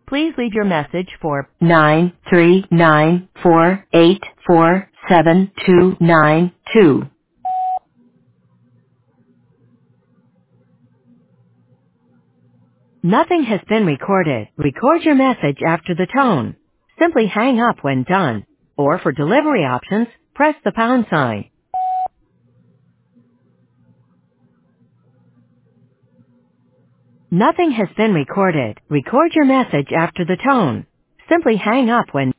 Please leave your message for 93948472292. Nothing has been recorded. Record your message after the tone. Simply hang up when done. Or for delivery options, press the pound sign. Nothing has been recorded. Record your message after the tone. Simply hang up when